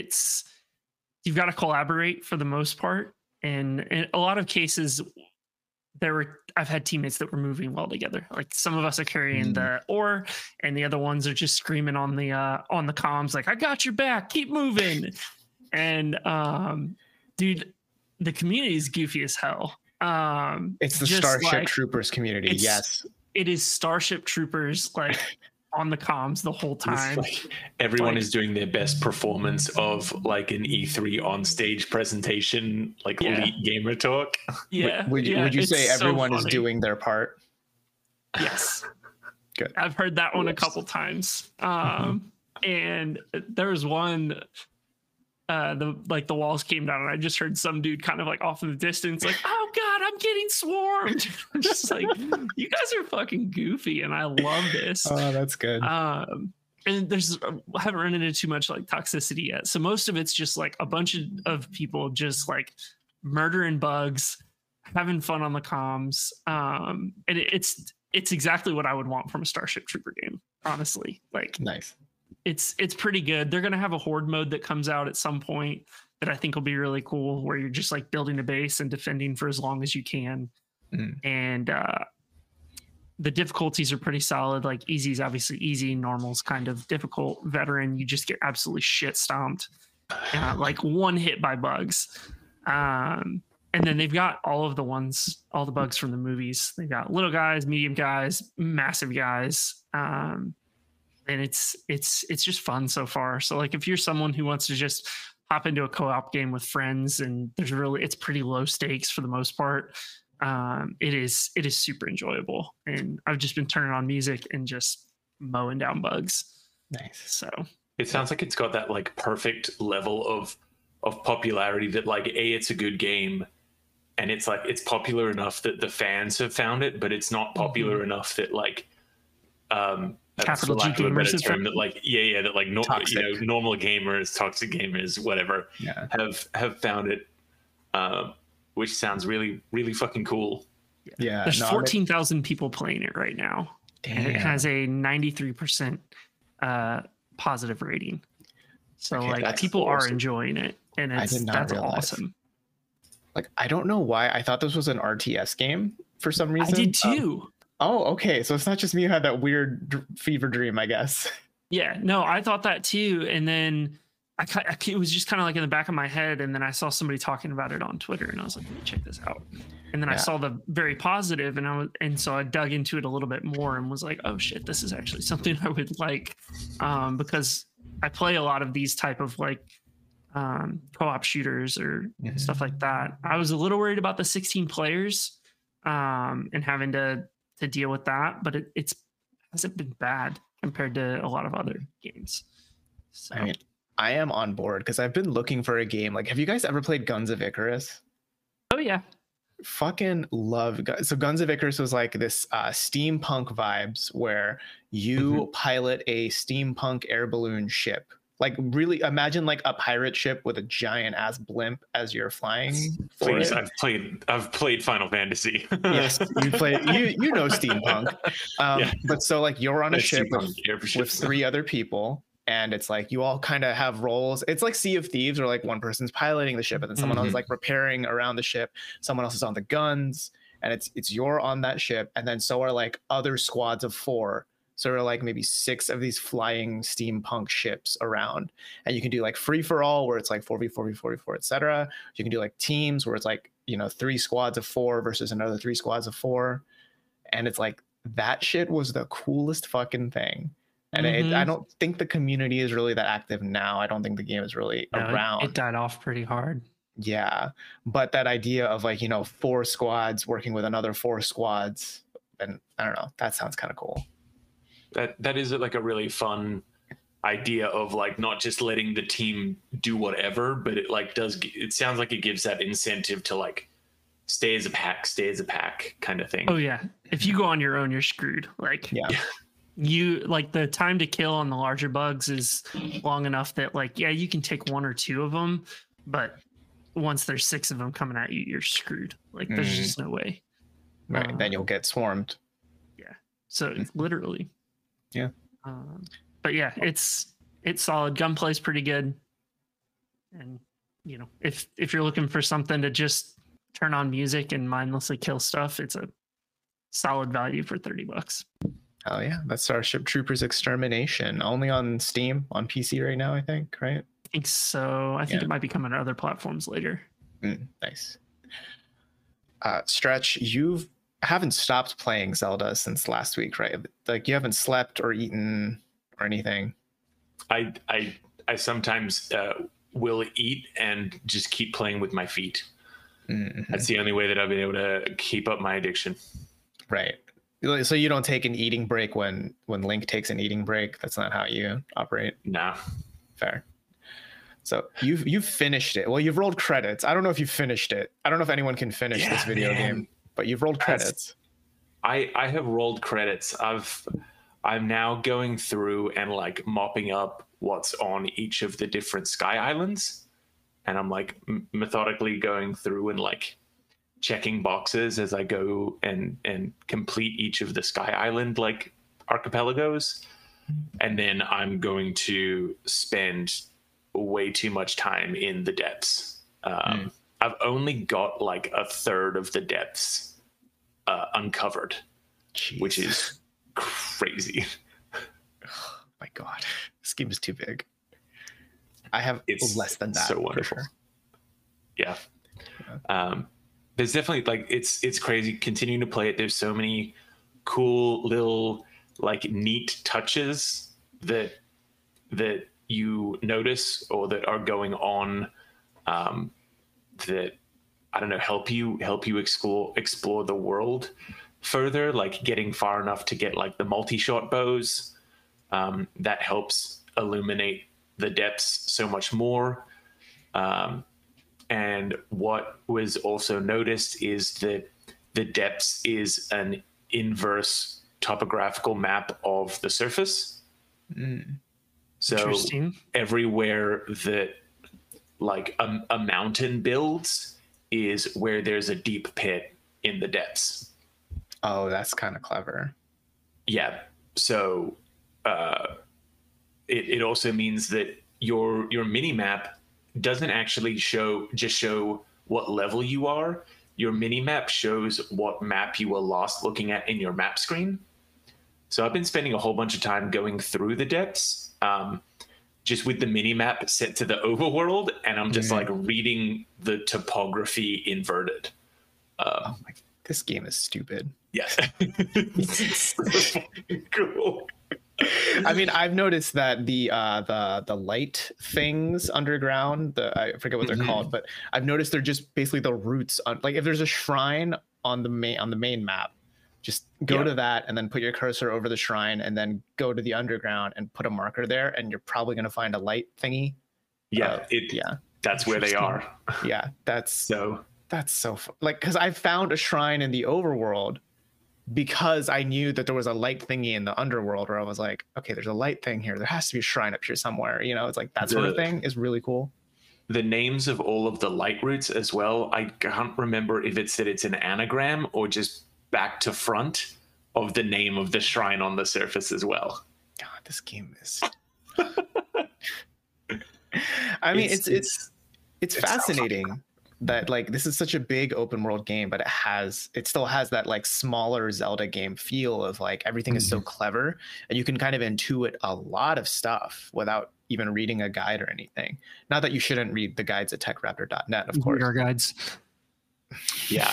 got to collaborate for the most part. And in a lot of cases, I've had teammates that were moving well together. Like some of us are carrying the ore, and the other ones are just screaming on the comms, like, I got your back, keep moving. And dude, the community is goofy as hell. It's the Starship Troopers community. Yes. It is Starship Troopers, like on the comms the whole time. Like everyone is doing their best performance of like an E3 on stage presentation, like elite gamer talk. Yeah. Would you say everyone is doing their part? Yes. Good. I've heard that one a couple times. And there was one, the walls came down, and I just heard some dude kind of like off in the distance, like, oh God, I'm getting swarmed. I'm just like, you guys are fucking goofy, and I love this. Oh, that's good. And I haven't run into too much like toxicity yet. So most of it's just like a bunch of people just like murdering bugs, having fun on the comms. And it's exactly what I would want from a Starship Trooper game, honestly. Like, nice. It's pretty good. They're going to have a horde mode that comes out at some point that I think will be really cool, where you're just like building a base and defending for as long as you can. And the difficulties are pretty solid. Like easy is obviously easy, normal's kind of difficult, veteran you just get absolutely shit stomped, like one hit by bugs. And then they've got all the bugs from the movies. They've got little guys, medium guys, massive guys. And it's just fun so far. So like if you're someone who wants to just hop into a co-op game with friends, and it's pretty low stakes for the most part, it is super enjoyable. And I've just been turning on music and just mowing down bugs. Nice. So it sounds like it's got that like perfect level of popularity that like it's a good game, and it's like it's popular enough that the fans have found it, but it's not popular enough that like Capital G gamers gamers term that like that like normal gamers, toxic gamers, whatever, have found it, which sounds really really fucking cool. Yeah, there's 14,000 people playing it right now. Damn. And it has a 93% positive rating. So like people are enjoying it, and that's awesome. Like, I don't know why I thought this was an RTS game for some reason. I did too. Oh, okay. So it's not just me who had that weird fever dream, I guess. Yeah, no, I thought that too. And then it was just kind of like in the back of my head. And then I saw somebody talking about it on Twitter, and I was like, let me check this out. And then I saw the very positive, and so I dug into it a little bit more and was like, oh shit, this is actually something I would like, because I play a lot of these type of like co-op shooters or stuff like that. I was a little worried about the 16 players and having to deal with that, but it hasn't been bad compared to a lot of other games. So I mean, I am on board because I've been looking for a game. Like, have you guys ever played Guns of Icarus? Oh yeah. Fucking love so Guns of Icarus was like this steampunk vibes where you pilot a steampunk air balloon ship. Like, really imagine like a pirate ship with a giant ass blimp as you're flying. Please, I've played Final Fantasy. Yes, you know steampunk. But so like you're on a ship with 3 other people, and it's like you all kind of have roles. It's like Sea of Thieves, where like one person's piloting the ship and then someone else is like repairing around the ship, someone else is on the guns, and it's you're on that ship, and then so are like other squads of 4. So there are like maybe 6 of these flying steampunk ships around, and you can do like free for all, where it's like 4v4v4v4, etc. You can do like teams where it's like 3 squads of 4 versus another 3 squads of 4, and it's like that shit was the coolest fucking thing. And I don't think the community is really that active now. I don't think the game is really around. It died off pretty hard. Yeah, but that idea of like 4 squads working with another 4 squads, and I don't know, that sounds kind of cool. That is like a really fun idea of like not just letting the team do whatever, but it sounds like it gives that incentive to like stay as a pack kind of thing. Oh yeah, if you go on your own, you're screwed. Like you like the time to kill on the larger bugs is long enough that like you can take 1 or 2 of them, but once there's 6 of them coming at you, you're screwed. Like there's just no way. Right, then you'll get swarmed. Yeah, so literally. Yeah. But yeah, it's solid. Gunplay's pretty good. And if you're looking for something to just turn on music and mindlessly kill stuff, it's a solid value for $30. Oh yeah, that's Starship Troopers Extermination. Only on Steam, on PC right now, I think, right? I think so. I think it might be coming to other platforms later. Nice. Stretch, you haven't stopped playing Zelda since last week, right? Like you haven't slept or eaten or anything. I sometimes will eat and just keep playing with my feet. That's the only way that I've been able to keep up my addiction. Right. So you don't take an eating break when Link takes an eating break. That's not how you operate. No. Fair. So you've finished it. Well, you've rolled credits. I don't know if you finished it. I don't know if anyone can finish this video game, but you've rolled credits. I have rolled credits. I'm now going through and like mopping up what's on each of the different Sky Islands, and I'm like methodically going through and like checking boxes as I go and complete each of the Sky Island like archipelagos, and then I'm going to spend way too much time in the depths. I've only got like a third of the depths uncovered. Jeez. Which is crazy. Oh my god, this game is too big. I have less than that. So wonderful. For sure. Yeah. There's definitely like it's crazy continuing to play it. There's so many cool little like neat touches that you notice or that are going on that I don't know help you explore the world further, like getting far enough to get like the multi-shot bows that helps illuminate the depths so much more. And what was also noticed is that the depths is an inverse topographical map of the surface. So Interesting. everywhere that like a mountain builds is where there's a deep pit in the depths. Oh, that's kind of clever. Yeah. So it also means that your mini map doesn't actually show what level you are. Your mini map shows what map you were last looking at in your map screen. So I've been spending a whole bunch of time going through the depths, just with the mini map set to the overworld, and I'm just like reading the topography inverted. Oh my, this game is stupid. Yes. It's so fucking cool. I mean, I've noticed that the light things underground, I forget what they're called, but I've noticed they're just basically the roots on, like if there's a shrine on the main map, just go to that and then put your cursor over the shrine and then go to the underground and put a marker there, and you're probably going to find a light thingy. Yeah, that's where they are. Yeah, that's so like, because I found a shrine in the overworld because I knew that there was a light thingy in the underworld, where I was like, okay, there's a light thing here. There has to be a shrine up here somewhere. You know, it's like that sort of thing is really cool. The names of all of the light routes as well, I can't remember if it's that it's an anagram or just back to front of the name of the shrine on the surface as well. God, this game is I mean, it's fascinating that like this is such a big open world game, but it still has that like smaller Zelda game feel of like everything is so clever, and you can kind of intuit a lot of stuff without even reading a guide or anything. Not that you shouldn't read the guides at techraptor.net, of course. Read our guides. Yeah.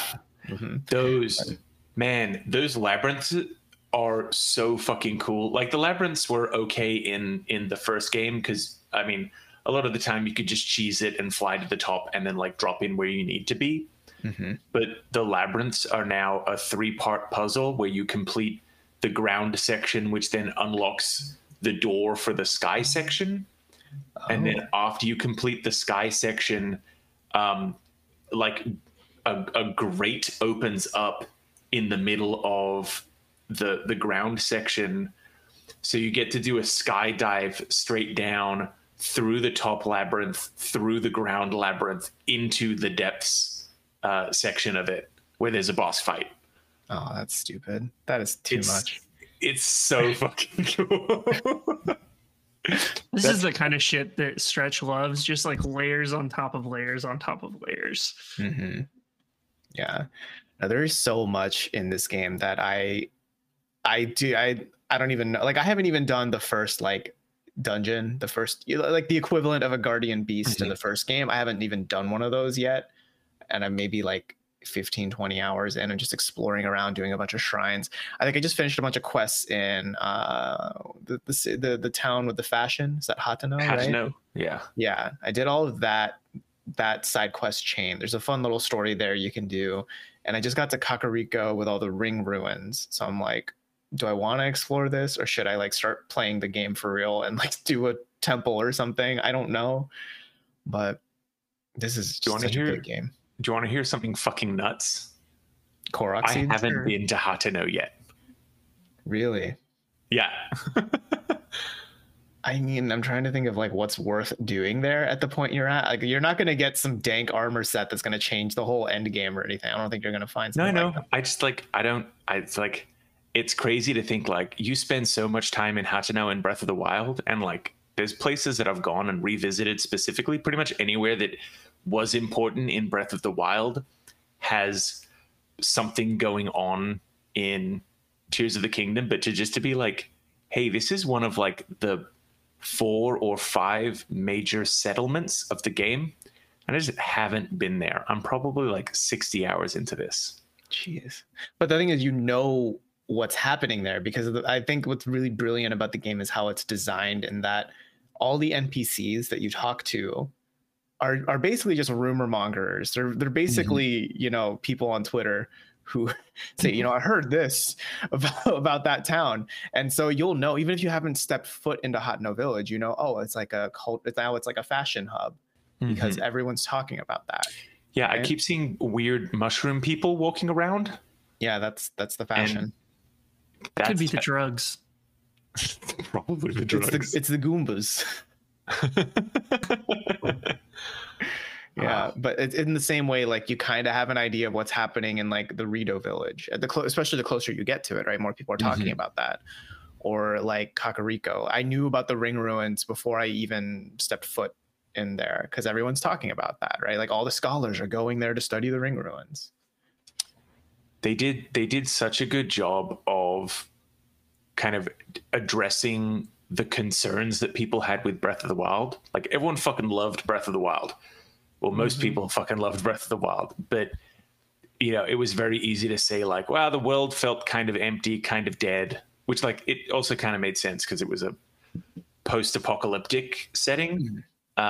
Those labyrinths are so fucking cool. Like the labyrinths were okay in the first game, because I mean, a lot of the time you could just cheese it and fly to the top and then like drop in where you need to be. But the labyrinths are now a 3-part puzzle where you complete the ground section, which then unlocks the door for the sky section. And then after you complete the sky section, like a grate opens up in the middle of the ground section, so you get to do a skydive straight down through the top labyrinth, through the ground labyrinth, into the depths section of it, where there's a boss fight. Oh, that's stupid. That is too much. It's so fucking cool. This is the kind of shit that Stretch loves, just like layers on top of layers on top of layers. Yeah. Now, there is so much in this game that I don't even know. Like, I haven't even done the first like dungeon, the first, like the equivalent of a guardian beast in the first game. I haven't even done one of those yet, and I'm maybe like 15-20 hours in and just exploring around, doing a bunch of shrines. I think I just finished a bunch of quests in the town with the fashion. Is that Hateno? Hateno, right? Yeah, I did all of that side quest chain. There's a fun little story there you can do, and I just got to Kakariko with all the ring ruins, so I'm like, do I want to explore this, or should I like start playing the game for real and like do a temple or something? I don't know, but this is just such a good game. Do you want to hear something fucking nuts? Korok I haven't been to Hateno yet. Really? Yeah. I mean, I'm trying to think of like what's worth doing there at the point you're at. Like, you're not going to get some dank armor set that's going to change the whole end game or anything. I don't think you're going to find something. No, like that. I just like, it's like, it's crazy to think like you spend so much time in Hateno and Breath of the Wild, and like there's places that I've gone and revisited specifically. Pretty much anywhere that was important in Breath of the Wild has something going on in Tears of the Kingdom. But to be like, hey, this is one of like the 4 or 5 major settlements of the game, and I just haven't been there. I'm probably like 60 hours into this. Jeez. But the thing is, you know what's happening there, because I think what's really brilliant about the game is how it's designed, and that all the NPCs that you talk to are basically just rumor mongers. They're basically, you know, people on Twitter who say, you know, I heard this about that town. And so you'll know, even if you haven't stepped foot into Hateno Village, you know, oh, it's like a cult. Now it's like a fashion hub. because everyone's talking about that. Yeah, right? I keep seeing weird mushroom people walking around. Yeah, that's the fashion. That could be the drugs. Probably the drugs. It's the Goombas. Yeah, but it's in the same way, like you kind of have an idea of what's happening in like the Rito village, at especially the closer you get to it, right? More people are talking about that. Or like Kakariko. I knew about the ring ruins before I even stepped foot in there because everyone's talking about that, right? Like all the scholars are going there to study the ring ruins. They did such a good job of kind of addressing the concerns that people had with Breath of the Wild. Like everyone fucking loved Breath of the Wild. Well, most people fucking loved Breath of the Wild, but you know, it was very easy to say like, wow, the world felt kind of empty, kind of dead, which like it also kind of made sense because it was a post-apocalyptic setting.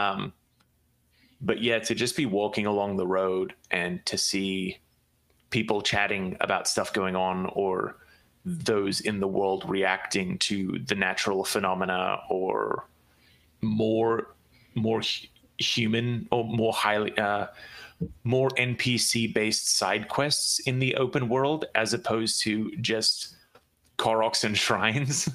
But yeah, to just be walking along the road and to see people chatting about stuff going on, or those in the world reacting to the natural phenomena, or more human or more highly more NPC based side quests in the open world as opposed to just Koroks and shrines.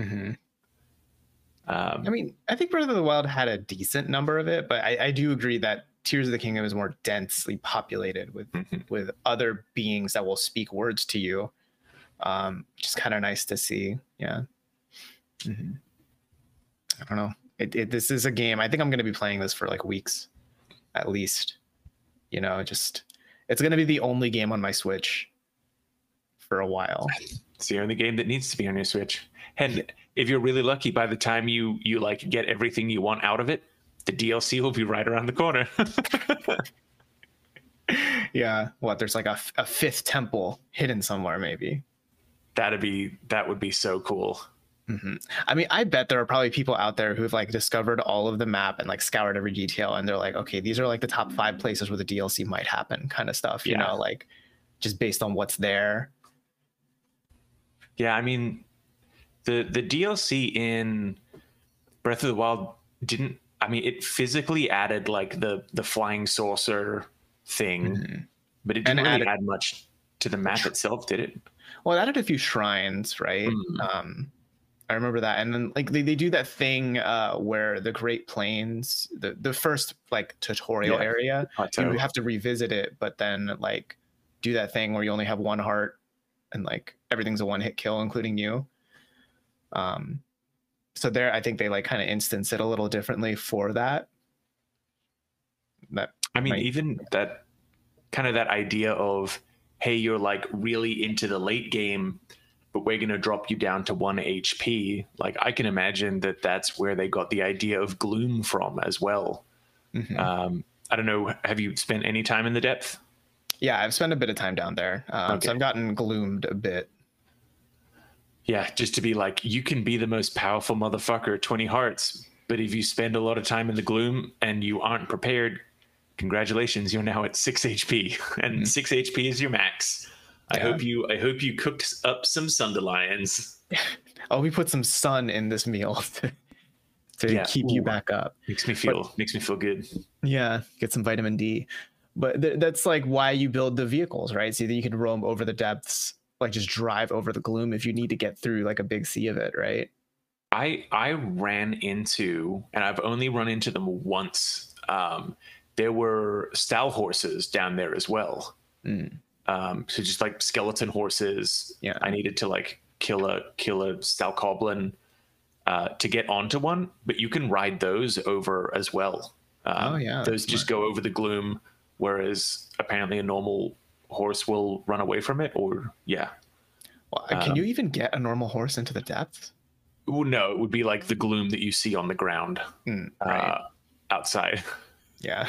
I mean, I think Breath of the Wild had a decent number of it, but I do agree that Tears of the Kingdom is more densely populated with other beings that will speak words to you, which is kind of nice to see. Yeah. I don't know. This is a game. I think I'm going to be playing this for like weeks, at least. You know, it's going to be the only game on my Switch for a while. It's the only game that needs to be on your Switch. And if you're really lucky, by the time you like get everything you want out of it, the DLC will be right around the corner. Yeah. What? There's like a fifth temple hidden somewhere, maybe. That would be so cool. I mean, I bet there are probably people out there who've like discovered all of the map and like scoured every detail, and they're like, okay, these are like the top 5 places where the DLC might happen, kind of stuff. You know, like just based on what's there. Yeah, I mean, the DLC in Breath of the Wild didn't. I mean, it physically added like the flying saucer thing, but it didn't really add much to the map itself, did it? Well, it added a few shrines, right? I remember that. And then like they do that thing where the Great Plains, the first like tutorial area, you have to revisit it, but then like do that thing where you only have 1 heart and like everything's a 1-hit kill, including you. So there, I think they like kind of instance it a little differently for that. Even that kind of that idea of, hey, you're like really into the late game, but we're going to drop you down to 1 HP. Like I can imagine that that's where they got the idea of gloom from as well. I don't know. Have you spent any time in the depth? Yeah, I've spent a bit of time down there. So I've gotten gloomed a bit. Yeah, just to be like, you can be the most powerful motherfucker, 20 hearts. But if you spend a lot of time in the gloom and you aren't prepared, congratulations, you're now at 6 HP. And 6 HP is your max. I hope you cooked up some Sunderlions. Oh, we put some sun in this meal to keep you back up. Makes me feel good. Yeah, get some vitamin D. But that's like why you build the vehicles, right? So that you can roam over the depths, like just drive over the gloom if you need to get through like a big sea of it, right? I ran into, and I've only run into them once. There were Stal horses down there as well. So just like skeleton horses. Yeah, I needed to like kill a Stalkoblin to get onto one, but you can ride those over as well. Those just go over the gloom, whereas apparently a normal horse will run away from it. Or well, can you even get a normal horse into the depths? No, it would be like the gloom that you see on the ground outside. Yeah.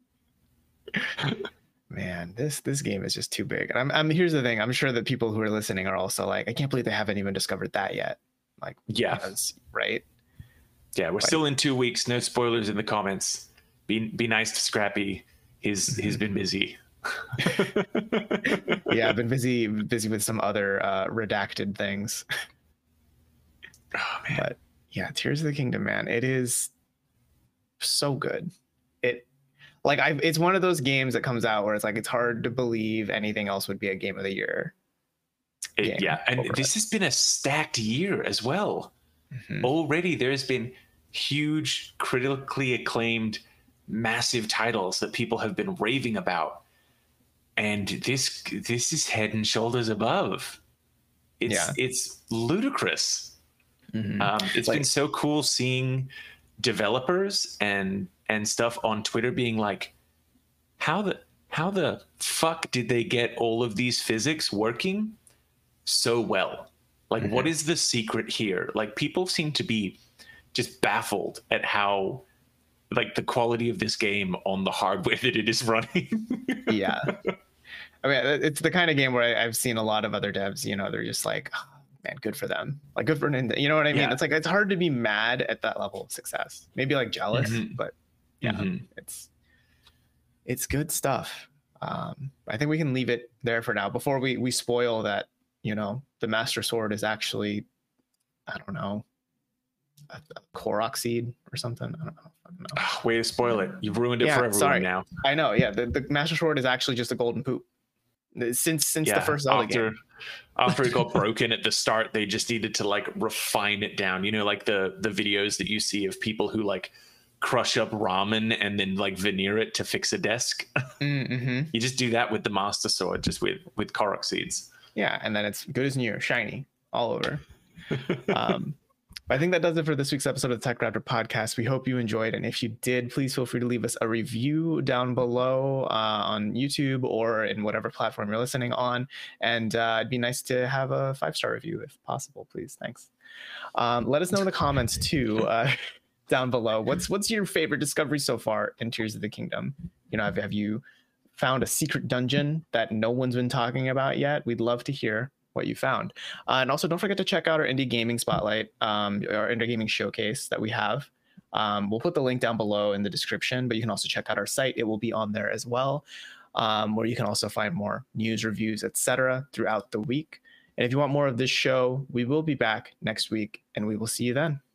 Man, this game is just too big. And I'm here's the thing. I'm sure that people who are listening are also like, I can't believe they haven't even discovered that yet. Like, right? Yeah, we're still in 2 weeks. No spoilers in the comments. Be nice to Scrappy. He's been busy. Yeah, I've been busy with some other redacted things. Oh man. But yeah, Tears of the Kingdom, man, it is so good. Like it's one of those games that comes out where it's like it's hard to believe anything else would be a game of the year. Yeah, and this has been a stacked year as well. Already there's been huge, critically acclaimed, massive titles that people have been raving about, and this is head and shoulders above. It's ludicrous. It's been so cool seeing developers and stuff on Twitter being like, how the fuck did they get all of these physics working so well? Like, what is the secret here? Like, people seem to be just baffled at how, like, the quality of this game on the hardware that it is running. Yeah. I mean, it's the kind of game where I've seen a lot of other devs, you know, they're just like, oh, man, good for them. Like, good for Nintendo. You know what I mean? Yeah. It's like, it's hard to be mad at that level of success. Maybe like jealous, but yeah, it's good stuff. I think we can leave it there for now before we spoil that, you know, the Master Sword is actually, I don't know, a Korok seed or something. I don't know. Way to spoil it. You've ruined it for everyone now. I know. Yeah. The Master Sword is actually just a golden poop. Since the first Zelda game. After it got broken at the start, they just needed to like refine it down. You know, like the videos that you see of people who like crush up ramen and then like veneer it to fix a desk. You just do that with the Master Sword, just with Korok seeds. Yeah, and then it's good as new, shiny, all over. I think that does it for this week's episode of the Techraptor podcast. We hope you enjoyed, and if you did, please feel free to leave us a review down below on YouTube or in whatever platform you're listening on. And it'd be nice to have a 5-star review if possible, please. Thanks. Let us know in the comments too, down below. What's your favorite discovery so far in Tears of the Kingdom? You know, have you found a secret dungeon that no one's been talking about yet? We'd love to hear what you found. And also don't forget to check out our indie gaming spotlight, our indie gaming showcase that we have. We'll put the link down below in the description, but you can also check out our site. It will be on there as well, where you can also find more news, reviews, etc. throughout the week. And if you want more of this show, we will be back next week, and we will see you then.